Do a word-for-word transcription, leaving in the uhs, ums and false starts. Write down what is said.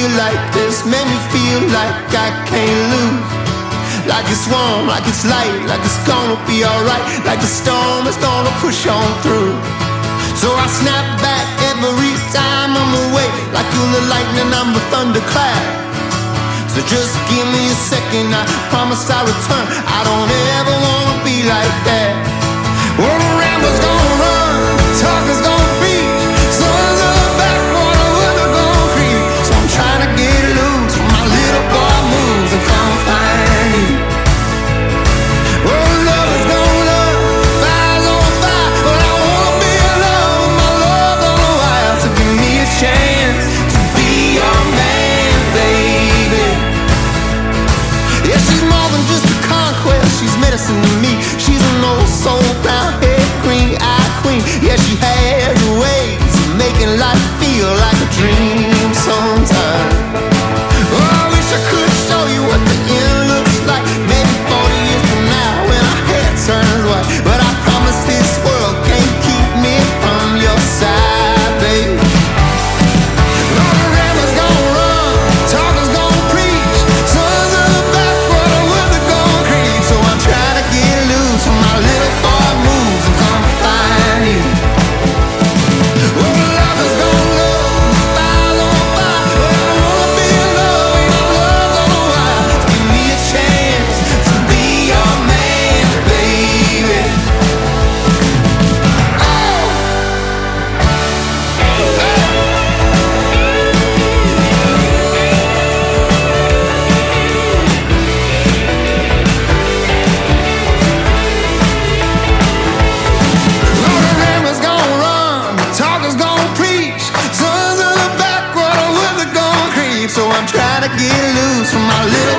like this, make me feel like I can't lose. Like it's warm, like it's light, like it's gonna be alright. Like the storm is gonna push on through. So I snap back every time I'm away. Like you're the lightning, I'm the thunderclap. So just give me a second, I promise I'll return. I don't ever wanna be like that. When the rambler's gonna run, talker's gonna preach, sons of the backwater, weather gonna creep. So I'm trying to get loose when my little boy moves and come find you. Well, love is gonna love, fire's on fire, but I wanna be in love with my love's on the wire. So give me a chance to be your man, baby. Yeah, she's more than just a conquest, she's medicine to me. She's an old soul, brown hair, green-eyed queen. Yeah, she has ways of making life feel like a dream sometimes. Oh, I wish I could show you what the end looks like. Maybe forty years from now when our hair turns white. But I promise this world can't keep me from your side, baby. Oh, the rambler's gonna run, talker's gonna preach, sons of the backwater, weather gonna creep. So I'm trying to get loose when my little boy moves and come find you. Well, the lover's gonna love, fire's on fire, but I wanna be in love with my love's on the wire. Give me a chance to be your man, baby. Oh, Lord, the rambler's gonna run, the talker's gonna preach, sons of the backwater, weather gonna creep. So I'm trying to get loose from my little